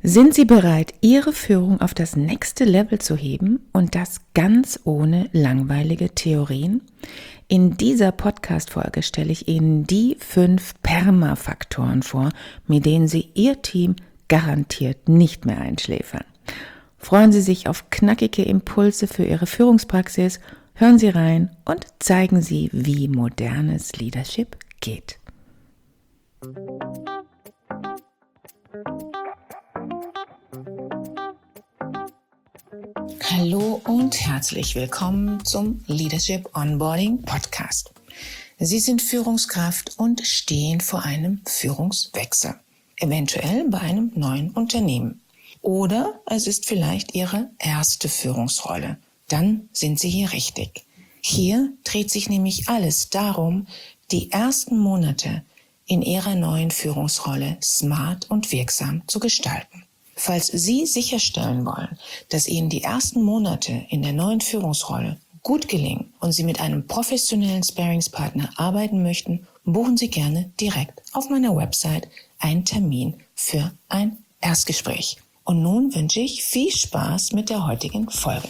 Sind Sie bereit, Ihre Führung auf das nächste Level zu heben und das ganz ohne langweilige Theorien? In dieser Podcast-Folge stelle ich Ihnen die 5 Perma-Faktoren vor, mit denen Sie Ihr Team garantiert nicht mehr einschläfern. Freuen Sie sich auf knackige Impulse für Ihre Führungspraxis, hören Sie rein und zeigen Sie, wie modernes Leadership geht. Hallo und herzlich willkommen zum Leadership Onboarding Podcast. Sie sind Führungskraft und stehen vor einem Führungswechsel, eventuell bei einem neuen Unternehmen. Oder es ist vielleicht Ihre erste Führungsrolle. Dann sind Sie hier richtig. Hier dreht sich nämlich alles darum, die ersten Monate in Ihrer neuen Führungsrolle smart und wirksam zu gestalten. Falls Sie sicherstellen wollen, dass Ihnen die ersten Monate in der neuen Führungsrolle gut gelingen und Sie mit einem professionellen Sparringspartner arbeiten möchten, buchen Sie gerne direkt auf meiner Website einen Termin für ein Erstgespräch. Und nun wünsche ich viel Spaß mit der heutigen Folge.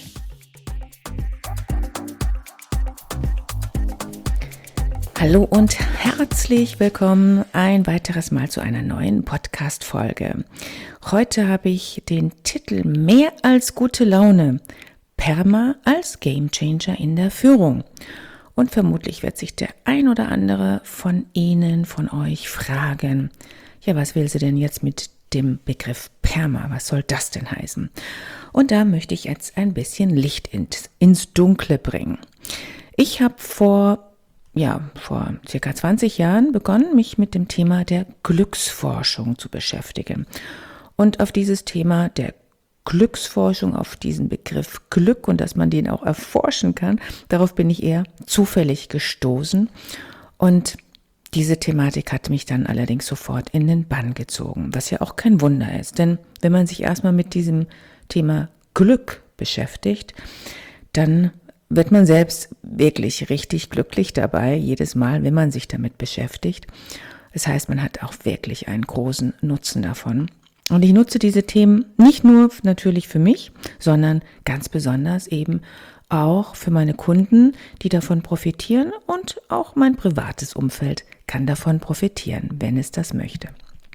Hallo und herzlich willkommen ein weiteres Mal zu einer neuen Podcast-Folge. Heute habe ich den Titel Mehr als gute Laune, Perma als Gamechanger in der Führung. Und vermutlich wird sich der ein oder andere von Ihnen, von euch fragen, ja, was will sie denn jetzt mit dem Begriff Perma? Was soll das denn heißen? Und da möchte ich jetzt ein bisschen Licht ins Dunkle bringen. Ich habe vor circa 20 Jahren begonnen, mich mit dem Thema der Glücksforschung zu beschäftigen. Und auf dieses Thema der Glücksforschung, auf diesen Begriff Glück und dass man den auch erforschen kann, darauf bin ich eher zufällig gestoßen. Und diese Thematik hat mich dann allerdings sofort in den Bann gezogen, was ja auch kein Wunder ist. Denn wenn man sich erstmal mit diesem Thema Glück beschäftigt, dann wird man selbst wirklich richtig glücklich dabei, jedes Mal, wenn man sich damit beschäftigt. Das heißt, man hat auch wirklich einen großen Nutzen davon. Und ich nutze diese Themen nicht nur natürlich für mich, sondern ganz besonders eben auch für meine Kunden, die davon profitieren, und auch mein privates Umfeld kann davon profitieren, wenn es das möchte.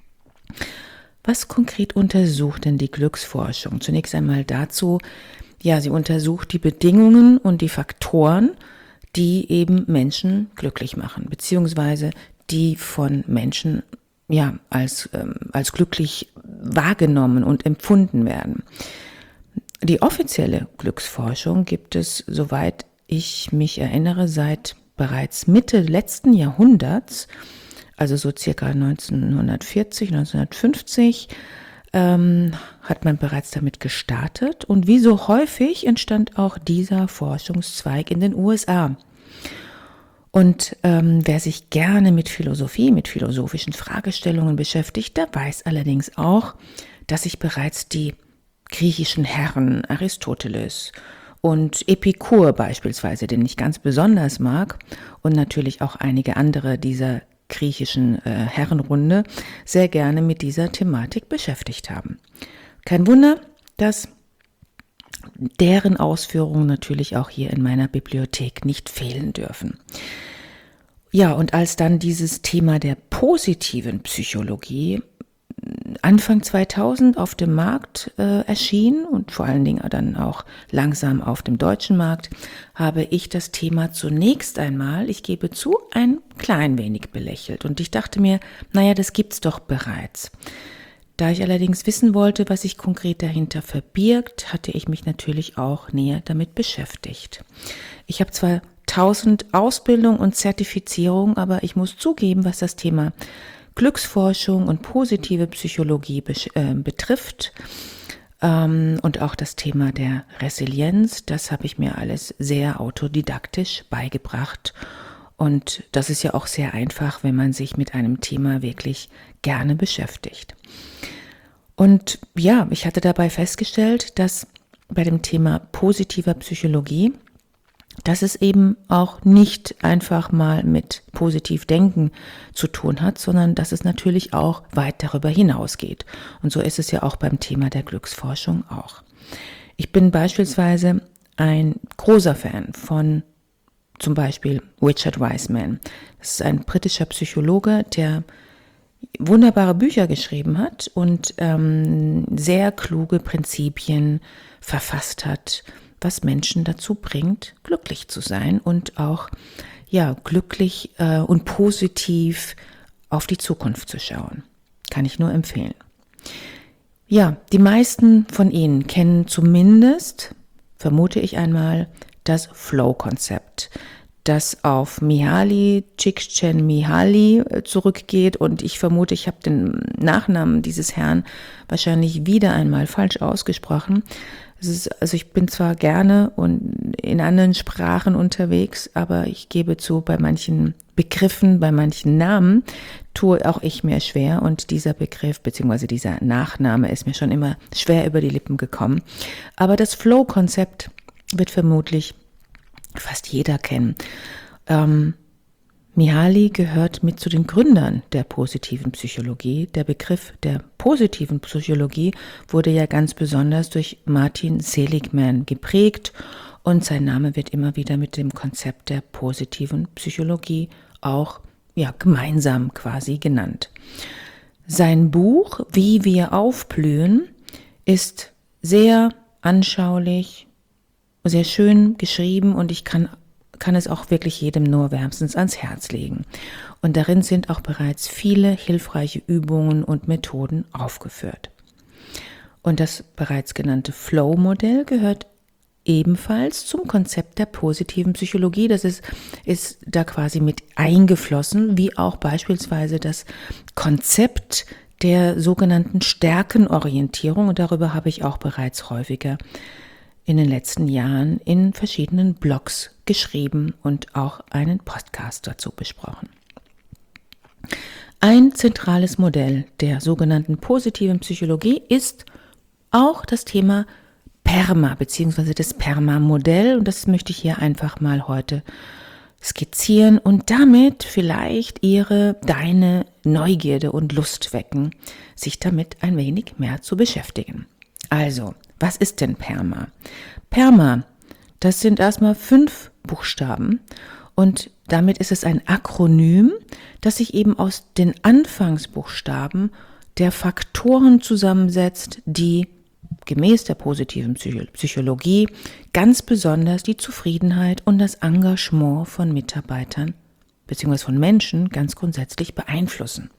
Was konkret untersucht denn die Glücksforschung? Zunächst einmal dazu, sie untersucht die Bedingungen und die Faktoren, die eben Menschen glücklich machen, beziehungsweise die von Menschen als glücklich wahrgenommen und empfunden werden. Die offizielle Glücksforschung gibt es, soweit ich mich erinnere, seit bereits Mitte letzten Jahrhunderts, also so circa 1940, 1950, hat man bereits damit gestartet, und wie so häufig entstand auch dieser Forschungszweig in den USA. Und wer sich gerne mit Philosophie, mit philosophischen Fragestellungen beschäftigt, der weiß allerdings auch, dass sich bereits die griechischen Herren Aristoteles und Epikur beispielsweise, den ich ganz besonders mag, und natürlich auch einige andere dieser griechischen Herrenrunde sehr gerne mit dieser Thematik beschäftigt haben. Kein Wunder, dass deren Ausführungen natürlich auch hier in meiner Bibliothek nicht fehlen dürfen. Ja, und als dann dieses Thema der positiven Psychologie Anfang 2000 auf dem Markt erschien und vor allen Dingen dann auch langsam auf dem deutschen Markt, habe ich das Thema zunächst einmal, ich gebe zu, ein klein wenig belächelt. Und ich dachte mir, das gibt's doch bereits. Da ich allerdings wissen wollte, was sich konkret dahinter verbirgt, hatte ich mich natürlich auch näher damit beschäftigt. Ich habe zwar 1000 Ausbildung und Zertifizierung, aber ich muss zugeben, was das Thema Glücksforschung und positive Psychologie betrifft und auch das Thema der Resilienz, das habe ich mir alles sehr autodidaktisch beigebracht. Und das ist ja auch sehr einfach, wenn man sich mit einem Thema wirklich gerne beschäftigt. Und ich hatte dabei festgestellt, dass bei dem Thema positiver Psychologie dass es eben auch nicht einfach mal mit positiv Denken zu tun hat, sondern dass es natürlich auch weit darüber hinausgeht. Und so ist es ja auch beim Thema der Glücksforschung auch. Ich bin beispielsweise ein großer Fan von zum Beispiel Richard Wiseman. Das ist ein britischer Psychologe, der wunderbare Bücher geschrieben hat und sehr kluge Prinzipien verfasst hat, was Menschen dazu bringt, glücklich zu sein und auch glücklich und positiv auf die Zukunft zu schauen. Kann ich nur empfehlen. Ja, die meisten von Ihnen kennen zumindest, vermute ich einmal, das Flow-Konzept, das auf Mihaly Csikszentmihalyi zurückgeht, und ich vermute, ich habe den Nachnamen dieses Herrn wahrscheinlich wieder einmal falsch ausgesprochen. Also ich bin zwar gerne und in anderen Sprachen unterwegs, aber ich gebe zu, bei manchen Begriffen, bei manchen Namen tue auch ich mir schwer, und dieser Begriff bzw. dieser Nachname ist mir schon immer schwer über die Lippen gekommen. Aber das Flow-Konzept wird vermutlich fast jeder kennen. Mihaly gehört mit zu den Gründern der positiven Psychologie. Der Begriff der positiven Psychologie wurde ja ganz besonders durch Martin Seligman geprägt, und sein Name wird immer wieder mit dem Konzept der positiven Psychologie auch gemeinsam quasi genannt. Sein Buch Wie wir aufblühen ist sehr anschaulich, sehr schön geschrieben, und ich kann es auch wirklich jedem nur wärmstens ans Herz legen. Und darin sind auch bereits viele hilfreiche Übungen und Methoden aufgeführt. Und das bereits genannte Flow-Modell gehört ebenfalls zum Konzept der positiven Psychologie. Das ist da quasi mit eingeflossen, wie auch beispielsweise das Konzept der sogenannten Stärkenorientierung. Und darüber habe ich auch bereits häufiger in den letzten Jahren in verschiedenen Blogs geschrieben und auch einen Podcast dazu besprochen. Ein zentrales Modell der sogenannten positiven Psychologie ist auch das Thema PERMA bzw. das PERMA-Modell, und das möchte ich hier einfach mal heute skizzieren und damit vielleicht deine Neugierde und Lust wecken, sich damit ein wenig mehr zu beschäftigen. Also, was ist denn PERMA? PERMA, das sind erstmal 5 Buchstaben, und damit ist es ein Akronym, das sich eben aus den Anfangsbuchstaben der Faktoren zusammensetzt, die gemäß der positiven Psychologie ganz besonders die Zufriedenheit und das Engagement von Mitarbeitern bzw. von Menschen ganz grundsätzlich beeinflussen.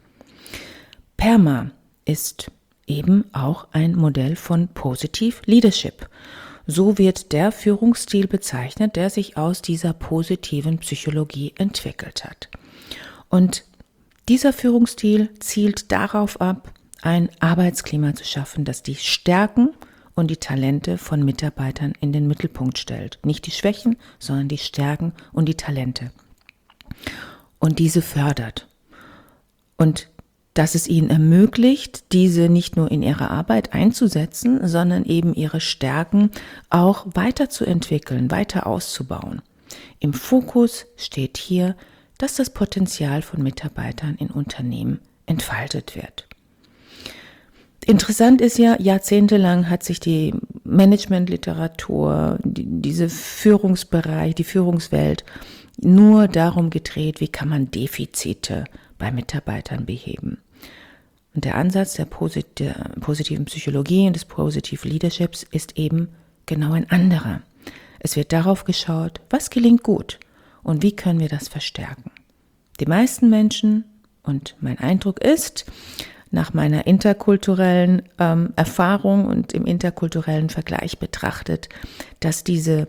PERMA ist eben auch ein Modell von Positive Leadership. So wird der Führungsstil bezeichnet, der sich aus dieser positiven Psychologie entwickelt hat. Und dieser Führungsstil zielt darauf ab, ein Arbeitsklima zu schaffen, das die Stärken und die Talente von Mitarbeitern in den Mittelpunkt stellt. Nicht die Schwächen, sondern die Stärken und die Talente. Und diese fördert. Und dass es ihnen ermöglicht, diese nicht nur in ihrer Arbeit einzusetzen, sondern eben ihre Stärken auch weiterzuentwickeln, weiter auszubauen. Im Fokus steht hier, dass das Potenzial von Mitarbeitern in Unternehmen entfaltet wird. Interessant ist ja, jahrzehntelang hat sich die Managementliteratur, diese Führungsbereich, die Führungswelt nur darum gedreht, wie kann man Defizite bei Mitarbeitern beheben. Und der Ansatz der positiven Psychologie und des Positive Leaderships ist eben genau ein anderer. Es wird darauf geschaut, was gelingt gut und wie können wir das verstärken. Die meisten Menschen, und mein Eindruck ist, nach meiner interkulturellen Erfahrung und im interkulturellen Vergleich betrachtet, dass diese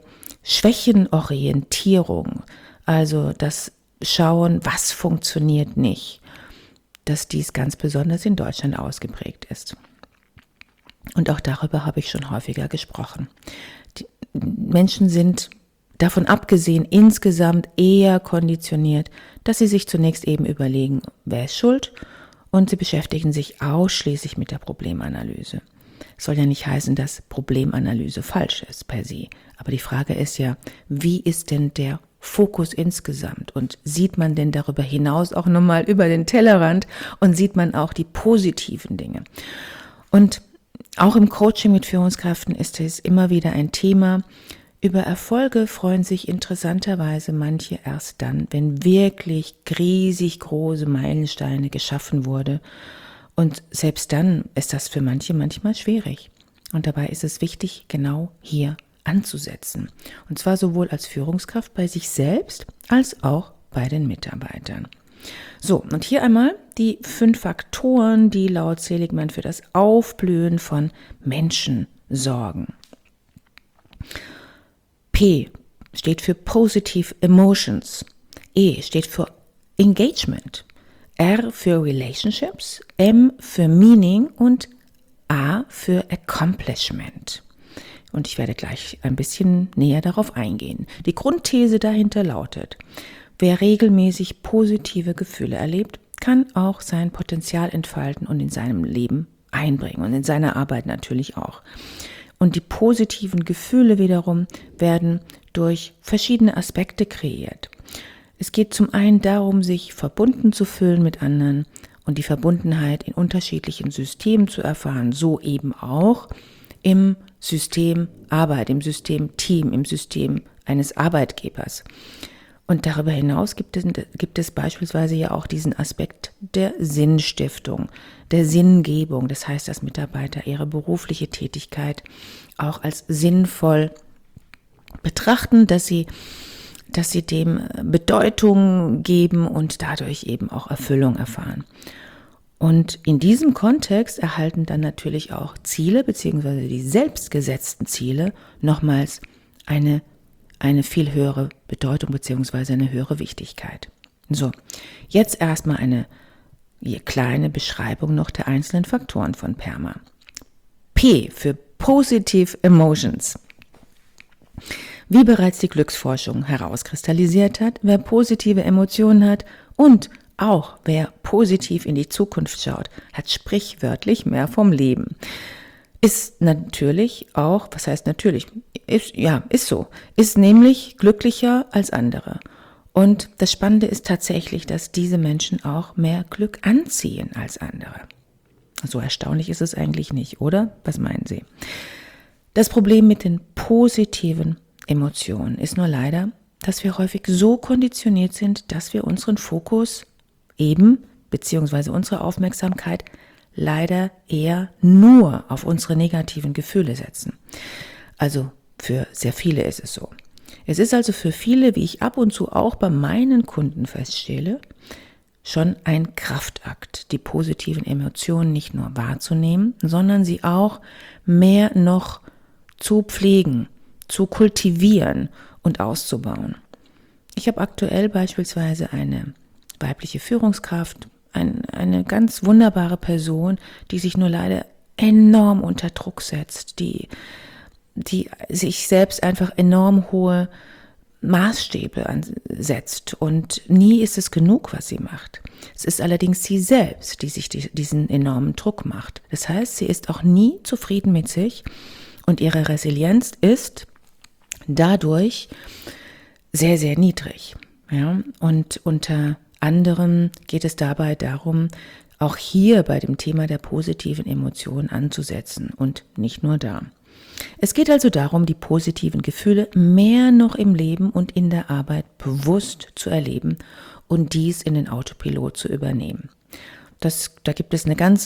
Schwächenorientierung, also das Schauen, was funktioniert nicht, dass dies ganz besonders in Deutschland ausgeprägt ist. Und auch darüber habe ich schon häufiger gesprochen. Die Menschen sind davon abgesehen insgesamt eher konditioniert, dass sie sich zunächst eben überlegen, wer ist schuld, und sie beschäftigen sich ausschließlich mit der Problemanalyse. Soll ja nicht heißen, dass Problemanalyse falsch ist per se. Aber die Frage ist ja, wie ist denn der Fokus insgesamt? Und sieht man denn darüber hinaus auch nochmal über den Tellerrand und sieht man auch die positiven Dinge? Und auch im Coaching mit Führungskräften ist es immer wieder ein Thema. Über Erfolge freuen sich interessanterweise manche erst dann, wenn wirklich riesig große Meilensteine geschaffen wurde. Und selbst dann ist das für manche manchmal schwierig. Und dabei ist es wichtig, genau hier anzusetzen. Und zwar sowohl als Führungskraft bei sich selbst als auch bei den Mitarbeitern. So, und hier einmal die 5 Faktoren, die laut Seligman für das Aufblühen von Menschen sorgen. P steht für Positive Emotions. E steht für Engagement. R für Relationships, M für Meaning und A für Accomplishment. Und ich werde gleich ein bisschen näher darauf eingehen. Die Grundthese dahinter lautet: Wer regelmäßig positive Gefühle erlebt, kann auch sein Potenzial entfalten und in seinem Leben einbringen und in seiner Arbeit natürlich auch. Und die positiven Gefühle wiederum werden durch verschiedene Aspekte kreiert. Es geht zum einen darum, sich verbunden zu fühlen mit anderen und die Verbundenheit in unterschiedlichen Systemen zu erfahren, so eben auch im System Arbeit, im System Team, im System eines Arbeitgebers. Und darüber hinaus gibt es beispielsweise ja auch diesen Aspekt der Sinnstiftung, der Sinngebung. Das heißt, dass Mitarbeiter ihre berufliche Tätigkeit auch als sinnvoll betrachten, dass sie dem Bedeutung geben und dadurch eben auch Erfüllung erfahren. Und in diesem Kontext erhalten dann natürlich auch Ziele bzw. die selbstgesetzten Ziele nochmals eine viel höhere Bedeutung bzw. eine höhere Wichtigkeit. So, jetzt erstmal eine kleine Beschreibung noch der einzelnen Faktoren von PERMA. P für Positive Emotions. Wie bereits die Glücksforschung herauskristallisiert hat, wer positive Emotionen hat und auch wer positiv in die Zukunft schaut, hat sprichwörtlich mehr vom Leben. Ist natürlich auch, was heißt natürlich, ist so, ist nämlich glücklicher als andere. Und das Spannende ist tatsächlich, dass diese Menschen auch mehr Glück anziehen als andere. So erstaunlich ist es eigentlich nicht, oder? Was meinen Sie? Das Problem mit den positiven Emotionen ist nur leider, dass wir häufig so konditioniert sind, dass wir unseren Fokus beziehungsweise unsere Aufmerksamkeit leider eher nur auf unsere negativen Gefühle setzen. Also für sehr viele ist es so. Es ist also für viele, wie ich ab und zu auch bei meinen Kunden feststelle, schon ein Kraftakt, die positiven Emotionen nicht nur wahrzunehmen, sondern sie auch mehr noch zu pflegen, zu kultivieren und auszubauen. Ich habe aktuell beispielsweise eine weibliche Führungskraft, eine ganz wunderbare Person, die sich nur leider enorm unter Druck setzt, die sich selbst einfach enorm hohe Maßstäbe setzt und nie ist es genug, was sie macht. Es ist allerdings sie selbst, die sich diesen enormen Druck macht. Das heißt, sie ist auch nie zufrieden mit sich und ihre Resilienz ist dadurch sehr, sehr niedrig. Ja? Und unter anderem geht es dabei darum, auch hier bei dem Thema der positiven Emotionen anzusetzen und nicht nur da. Es geht also darum, die positiven Gefühle mehr noch im Leben und in der Arbeit bewusst zu erleben und dies in den Autopilot zu übernehmen. Da gibt es ganz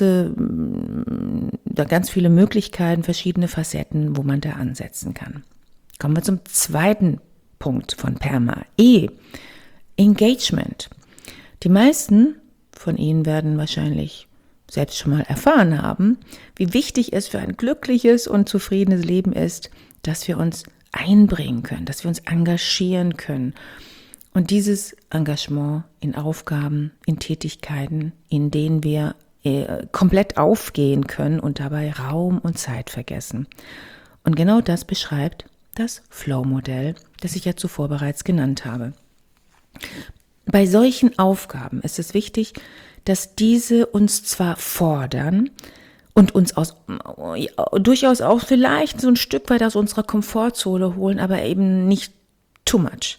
viele Möglichkeiten, verschiedene Facetten, wo man da ansetzen kann. Kommen wir zum zweiten Punkt von PERMA. E, Engagement. Die meisten von Ihnen werden wahrscheinlich selbst schon mal erfahren haben, wie wichtig es für ein glückliches und zufriedenes Leben ist, dass wir uns einbringen können, dass wir uns engagieren können. Und dieses Engagement in Aufgaben, in Tätigkeiten, in denen wir komplett aufgehen können und dabei Raum und Zeit vergessen. Und genau das beschreibt das Flow-Modell, das ich ja zuvor bereits genannt habe. Bei solchen Aufgaben ist es wichtig, dass diese uns zwar fordern und uns durchaus auch vielleicht so ein Stück weit aus unserer Komfortzone holen, aber eben nicht too much.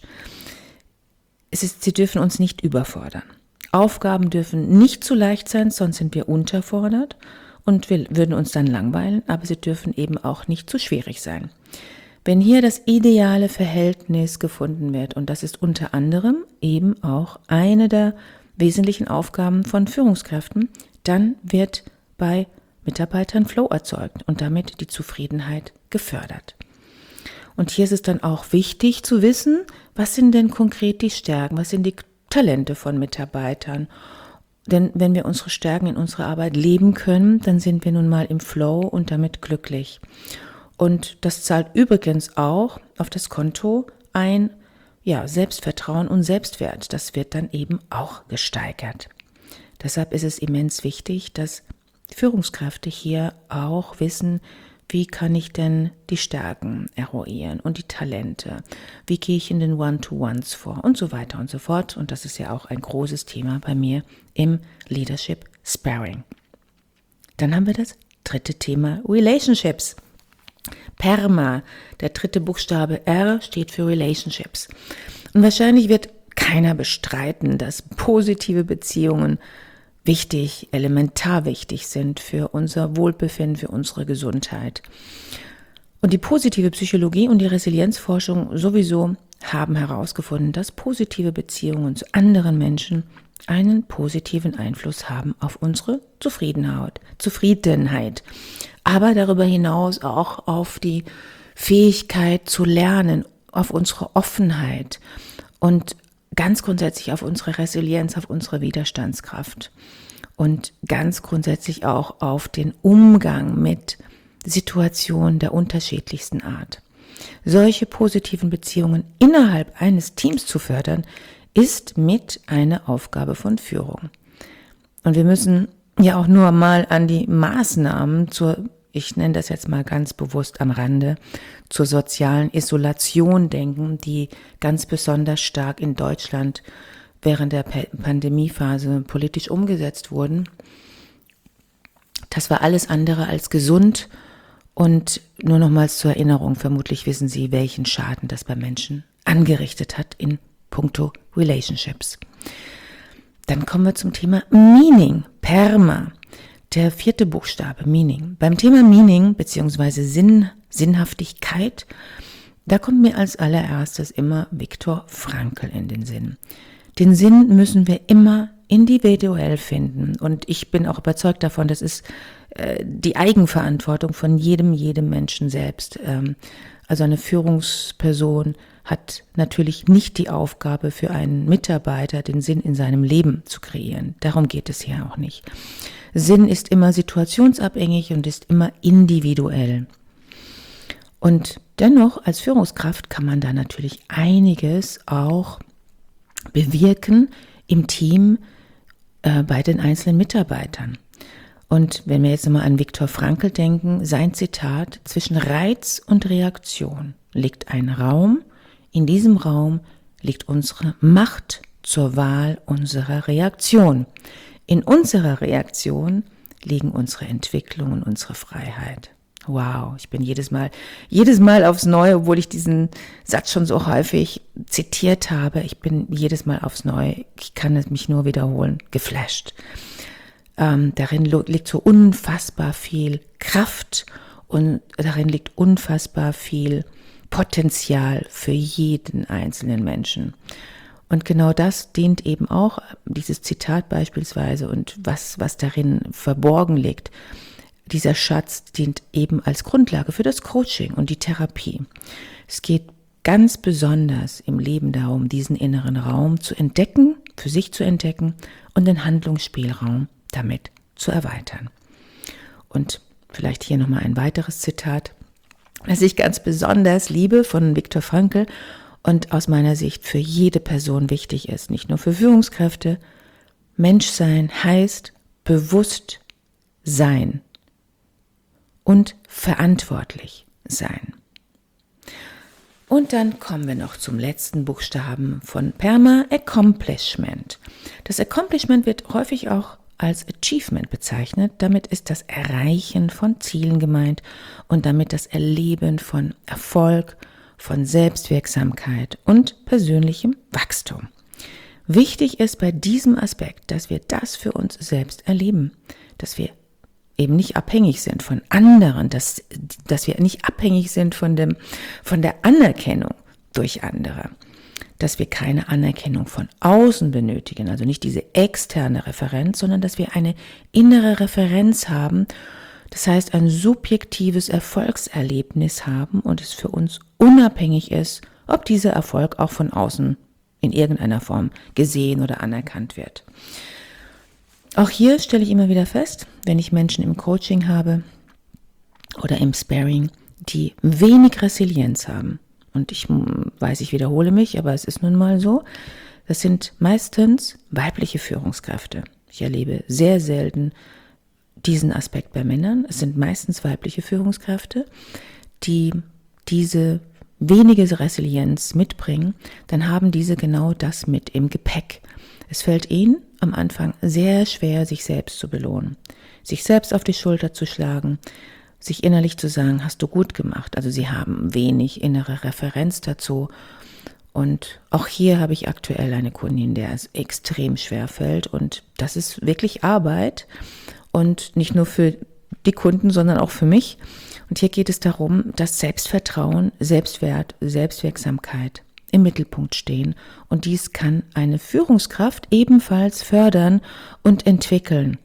Sie dürfen uns nicht überfordern. Aufgaben dürfen nicht zu leicht sein, sonst sind wir unterfordert und wir würden uns dann langweilen, aber sie dürfen eben auch nicht zu schwierig sein. Wenn hier das ideale Verhältnis gefunden wird, und das ist unter anderem eben auch eine der wesentlichen Aufgaben von Führungskräften, dann wird bei Mitarbeitern Flow erzeugt und damit die Zufriedenheit gefördert. Und hier ist es dann auch wichtig zu wissen, was sind denn konkret die Stärken, was sind die Talente von Mitarbeitern. Denn wenn wir unsere Stärken in unserer Arbeit leben können, dann sind wir nun mal im Flow und damit glücklich. Und das zahlt übrigens auch auf das Konto ein, Selbstvertrauen und Selbstwert. Das wird dann eben auch gesteigert. Deshalb ist es immens wichtig, dass Führungskräfte hier auch wissen, wie kann ich denn die Stärken eruieren und die Talente? Wie gehe ich in den One-to-Ones vor und so weiter und so fort. Und das ist ja auch ein großes Thema bei mir im Leadership Sparring. Dann haben wir das dritte Thema, Relationships. PERMA, der dritte Buchstabe R steht für Relationships. Und wahrscheinlich wird keiner bestreiten, dass positive Beziehungen wichtig, elementar wichtig sind für unser Wohlbefinden, für unsere Gesundheit. Und die positive Psychologie und die Resilienzforschung sowieso haben herausgefunden, dass positive Beziehungen zu anderen Menschen einen positiven Einfluss haben auf unsere Zufriedenheit. Aber darüber hinaus auch auf die Fähigkeit zu lernen, auf unsere Offenheit und ganz grundsätzlich auf unsere Resilienz, auf unsere Widerstandskraft und ganz grundsätzlich auch auf den Umgang mit Situationen der unterschiedlichsten Art. Solche positiven Beziehungen innerhalb eines Teams zu fördern, ist mit eine Aufgabe von Führung. Und wir müssen ja auch nur mal an die Maßnahmen ich nenne das jetzt mal ganz bewusst am Rande, zur sozialen Isolation denken, die ganz besonders stark in Deutschland während der Pandemiephase politisch umgesetzt wurden. Das war alles andere als gesund und nur nochmals zur Erinnerung, vermutlich wissen Sie, welchen Schaden das bei Menschen angerichtet hat in puncto Relationships. Dann kommen wir zum Thema Meaning, PERMA. Der vierte Buchstabe, Meaning. Beim Thema Meaning bzw. Sinnhaftigkeit, da kommt mir als allererstes immer Viktor Frankl in den Sinn. Den Sinn müssen wir immer individuell finden und ich bin auch überzeugt davon, das ist die Eigenverantwortung von jedem Menschen selbst. Also eine Führungsperson hat natürlich nicht die Aufgabe für einen Mitarbeiter, den Sinn in seinem Leben zu kreieren. Darum geht es hier auch nicht. Sinn ist immer situationsabhängig und ist immer individuell. Und dennoch, als Führungskraft kann man da natürlich einiges auch bewirken im Team bei den einzelnen Mitarbeitern. Und wenn wir jetzt mal an Viktor Frankl denken, sein Zitat: Zwischen Reiz und Reaktion liegt ein Raum. In diesem Raum liegt unsere Macht zur Wahl unserer Reaktion. In unserer Reaktion liegen unsere Entwicklung und unsere Freiheit. Wow, ich bin jedes Mal aufs Neue, obwohl ich diesen Satz schon so häufig zitiert habe, ich bin jedes Mal aufs Neue, ich kann es mich nur wiederholen, geflasht. Darin liegt so unfassbar viel Kraft und darin liegt unfassbar viel Potenzial für jeden einzelnen Menschen. Und genau das dient eben auch, dieses Zitat beispielsweise und was darin verborgen liegt. Dieser Schatz dient eben als Grundlage für das Coaching und die Therapie. Es geht ganz besonders im Leben darum, diesen inneren Raum zu entdecken, für sich zu entdecken und den Handlungsspielraum damit zu erweitern. Und vielleicht hier nochmal ein weiteres Zitat, das ich ganz besonders liebe von Viktor Frankl und aus meiner Sicht für jede Person wichtig ist, nicht nur für Führungskräfte. Menschsein heißt bewusst sein und verantwortlich sein. Und dann kommen wir noch zum letzten Buchstaben von PERMA, Accomplishment. Das Accomplishment wird häufig auch als Achievement bezeichnet. Damit ist das Erreichen von Zielen gemeint und damit das Erleben von Erfolg, von Selbstwirksamkeit und persönlichem Wachstum. Wichtig ist bei diesem Aspekt, dass wir das für uns selbst erleben, dass wir eben nicht abhängig sind von anderen, dass wir nicht abhängig sind von der Anerkennung durch andere, dass wir keine Anerkennung von außen benötigen, also nicht diese externe Referenz, sondern dass wir eine innere Referenz haben, das heißt ein subjektives Erfolgserlebnis haben und es für uns unabhängig ist, ob dieser Erfolg auch von außen in irgendeiner Form gesehen oder anerkannt wird. Auch hier stelle ich immer wieder fest, wenn ich Menschen im Coaching habe oder im Sparring, die wenig Resilienz haben. Und ich weiß, ich wiederhole mich, aber es ist nun mal so. Das sind meistens weibliche Führungskräfte. Ich erlebe sehr selten diesen Aspekt bei Männern. Es sind meistens weibliche Führungskräfte, die diese wenige Resilienz mitbringen. Dann haben diese genau das mit im Gepäck. Es fällt ihnen am Anfang sehr schwer, sich selbst zu belohnen, sich selbst auf die Schulter zu schlagen, sich innerlich zu sagen, hast du gut gemacht. Also sie haben wenig innere Referenz dazu. Und auch hier habe ich aktuell eine Kundin, der es extrem schwer fällt. Und das ist wirklich Arbeit. Und nicht nur für die Kunden, sondern auch für mich. Und hier geht es darum, dass Selbstvertrauen, Selbstwert, Selbstwirksamkeit im Mittelpunkt stehen. Und dies kann eine Führungskraft ebenfalls fördern und entwickeln.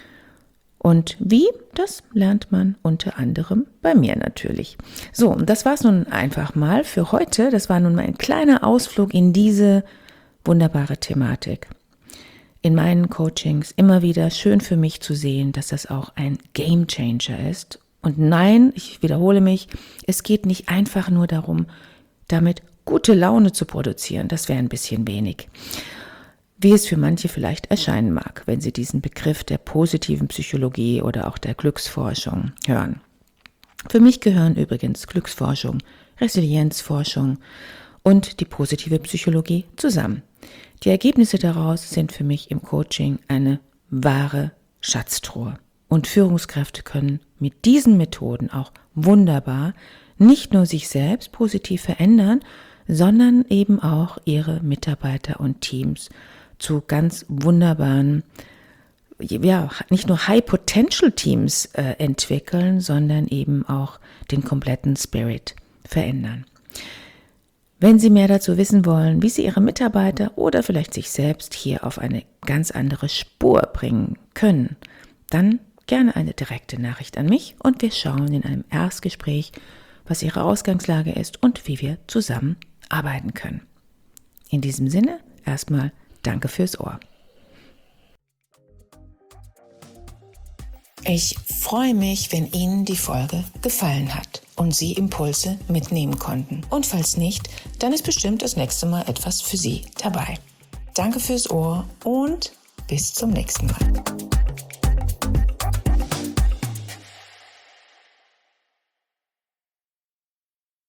Und wie? Das lernt man unter anderem bei mir natürlich. So, und das war es nun einfach mal für heute. Das war nun mal ein kleiner Ausflug in diese wunderbare Thematik. In meinen Coachings immer wieder schön für mich zu sehen, dass das auch ein Gamechanger ist. Und nein, ich wiederhole mich, es geht nicht einfach nur darum, damit gute Laune zu produzieren. Das wäre ein bisschen wenig. Wie es für manche vielleicht erscheinen mag, wenn sie diesen Begriff der positiven Psychologie oder auch der Glücksforschung hören. Für mich gehören übrigens Glücksforschung, Resilienzforschung und die positive Psychologie zusammen. Die Ergebnisse daraus sind für mich im Coaching eine wahre Schatztruhe. Und Führungskräfte können mit diesen Methoden auch wunderbar nicht nur sich selbst positiv verändern, sondern eben auch ihre Mitarbeiter und Teams zu ganz wunderbaren, nicht nur High-Potential-Teams entwickeln, sondern eben auch den kompletten Spirit verändern. Wenn Sie mehr dazu wissen wollen, wie Sie Ihre Mitarbeiter oder vielleicht sich selbst hier auf eine ganz andere Spur bringen können, dann gerne eine direkte Nachricht an mich und wir schauen in einem Erstgespräch, was Ihre Ausgangslage ist und wie wir zusammen arbeiten können. In diesem Sinne erstmal danke fürs Ohr. Ich freue mich, wenn Ihnen die Folge gefallen hat und Sie Impulse mitnehmen konnten. Und falls nicht, dann ist bestimmt das nächste Mal etwas für Sie dabei. Danke fürs Ohr und bis zum nächsten Mal.